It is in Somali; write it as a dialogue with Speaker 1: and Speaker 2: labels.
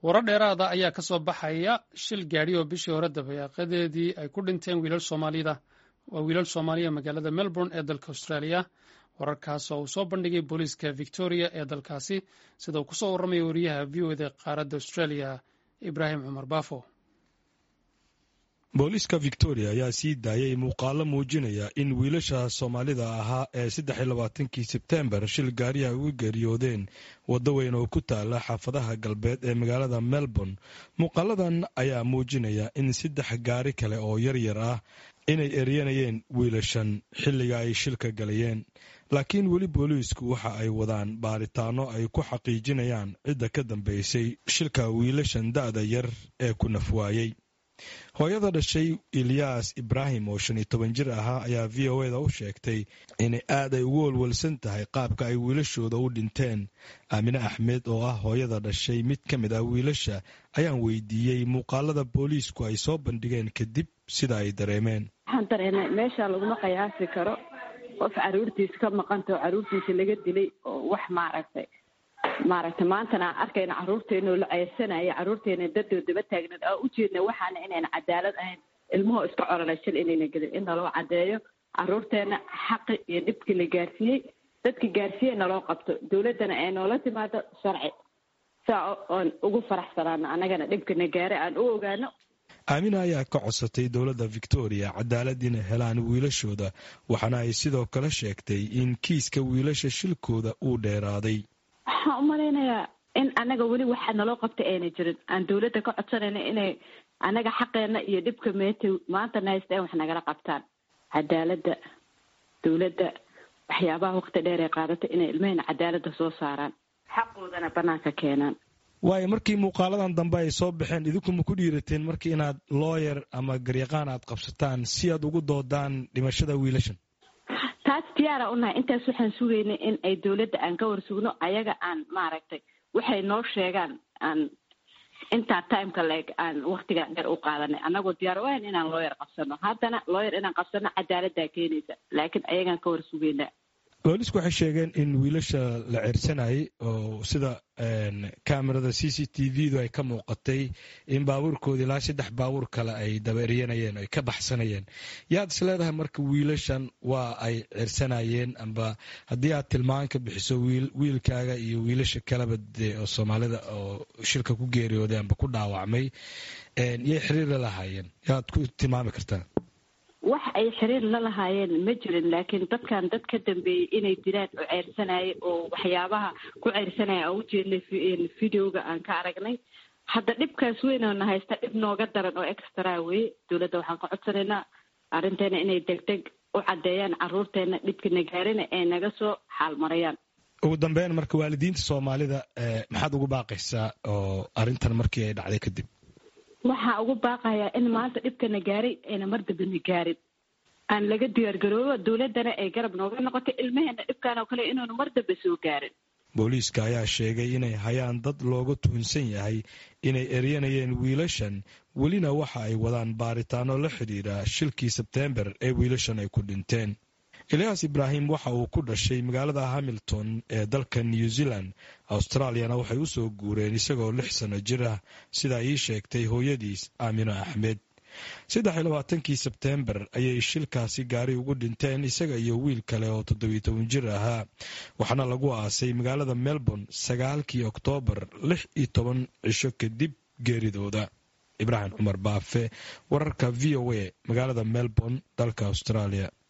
Speaker 1: warar dheeraada ayaa ka soo baxaya shil gaadhi oo bishii hore dabayaaqadeedii ay ku dhinteen wiilal Soomaaliya magaalada Melbourne ee dalka Australia. wararkaas oo uu soo bandhigay booliiska Victoria ee dalkaasi, sida uu kusoo warramaya wariyaha VOA qaaradda Australia Ibrahim Cumar Baafo.
Speaker 2: booliiska Victoria ayaa sii daayay muuqaalo muujinaya in wiilasha Soomaalida ahaa ee 23 Sebtembar shil gaari ay ugu geeriyoodeen waddo weyn oo ku taala xaafadaha galbeed ee magaalada Melbourne. muuqaaladan ayaa muujinaya in 3 gaari kale oo yaryar ah inay eryanayeen wiilashan xilliga ay shilka galayeen, laakiin weli booliisku waxa ay wadaan baaritaano ay ku xaqiijinayaan cidda ka dambeysay shilka wiilashan da'da yar ee ku nafwaayay. hooyada dhashay Ilyas Ibrahim oo 15 jir ahaa ayaa VOA u sheegtay in aad ay ugu walwalsan tahay qaabka ay wiilashooda u dhinteen. Aamina Axmed oo ah hooyada dhashay mid ka mid ah wiilasha ayaan weydiiyey muuqaalada booliisku ay soo bandhigeen kadib sida ay dareemeen.
Speaker 3: waxaan dareemay meesha laguma qiyaasi karo qof caruurtiisa ka maqanta oo caruurtiisa laga dilay oo wax maaragtay maantana arkayna caruurteena la ceyrsanaya, caruurteena dadoo daba taagnayd oo u jeedna waxaana inayna cadaalad ahayn, ilmuhu iska coronay shil inayna gelin, in naloo cadeeyo caruurteena xaqi iyo dhibkii la gaarsiiyey, dadka gaarsiiyeyna loo qabto, dowladdana ay noola timaado sharci saa oon ugu faraxsanaano annagana dhibkana gaaray aan u ogaano.
Speaker 2: Aamina ayaa ka codsatay dowladda Victoria cadaalad inay helaan wiilashooda, waxaana ay sidoo kale sheegtay in kiiska wiilasha shilkooda uu dheeraaday.
Speaker 3: waxaan u malaynayaa in annaga weli waxa naloo qabtay ayna jirin, aan dowladda ka codsanayna inay annaga xaqeena iyo dhibka maantana haystaan wax nagala qabtaan. cadaaladda dowladda waxyaabaha waqti dheer ay qaadatay inay ilmahayna cadaaladda soo saaraan, xaqoodana banaanka keenaan.
Speaker 2: waayo markii muuqaaladan dambe ay soo baxeen idinku ma ku dhiirateen markii inaad looyer ama garyaqaan aad qabsataan si aad ugu doodaan dhimashada wiilashan?
Speaker 3: taas diyaara unahay. intaas waxaan sugaynay in ay dowladda aan ka warsugno, ayaga aan maaragtay waxay noo sheegaan aan intaa timeka leeg aan waktiga dheer u qaadanay. annagoo diyaar u ahayn inaan looyer qabsano, haddana looyer inaan qabsano cadaaladdaa keenaysa, laakiin ayagaan ka warsugaynaa.
Speaker 2: boolisku waxay sheegeen in wiilasha la ceyrsanayay oo sida kamerada CCTV-du ay ka muuqatay in baabuurkoodii ilaa 3 baabuur kale ay daba eryanayeen, ay ka baxsanayeen. yaad is leedahay marka wiilashan waa ay ceyrsanayeen, amba haddii aad tilmaan ka bixiso wiilkaaga iyo wiilasha kaleba oo Soomaalida oo shilka ku geeriyooday amba ku dhaawacmay yay xiriir la lahaayeen, yaad ku tilmaami kartaa?
Speaker 3: wax ay xiriir la lahaayeen ma jirin, laakiin dadkan dad ka dambeeyey inay jiraan oo ceyrsanayay oo waxyaabaha ku ceyrsanaya aan u jeednay videoga aan ka aragnay. hadda dhibkaas weynoona haysta dhib nooga daran oo extra weye. dowladda waxaan ka codsanaynaa arrinteena inay degdeg u caddeeyaan, caruurteena dhibkina gaarina ay naga soo xaalmarayaan.
Speaker 2: ugu dambeyn marka waalidiinta Soomaalida maxaad ugu baaqaysaa oo arrintan markii ay dhacday kadib?
Speaker 3: waxaa ugu baaqayaa in maanta dhibkana gaaray ayna mar dambena gaarin, aan laga diyaargaroobo, dowladdana ay garab nooga noqotay ilmaheena dhibkaan oo kale inuunu mar dambe soo gaarin.
Speaker 2: booliiska ayaa sheegay inay hayaan dad looga tuhunsan yahay inay eryanayeen wiilashan, welina waxa ay wadaan baaritaano la xidhiidha shilkii Sebtembar ee wiilashan ay ku dhinteen. Ilyas Ibrahim waxa uu ku dhashay magaalada Hamilton ee dalka New Zealand. Australiana waxay u soo guureen isagoo 6 sano jir ah, sida ay sheegtay hooyadiis Aamina Axmed. 23 Sebtembar ayay shilkaasi gaari ugu dhinteen isaga iyo wiil kale oo 17 jir ahaa, waxaana lagu aasay magaalada Melbourne 9 Oktoobar 16 cisho kadib geeridooda. Ibrahim Cumar Baafe, wararka VOA, magaalada Melbourne, dalka Australia.